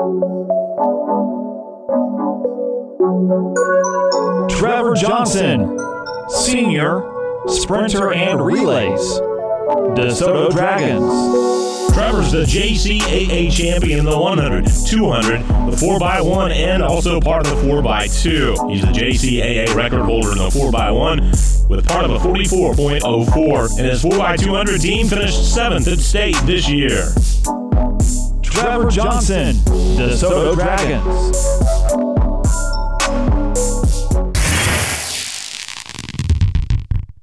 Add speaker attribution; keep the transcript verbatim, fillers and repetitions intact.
Speaker 1: Trevor Johnson, Senior, Sprinter and Relays, DeSoto Dragons.
Speaker 2: Trevor's the J C A A champion in the one hundred, two hundred, the four by one, and also part of the four by two. He's the J C A A record holder in the four by one with part of a forty-four point oh four, and his four by two hundred team finished seventh at state this year.
Speaker 1: Trevor Johnson, DeSoto Dragons.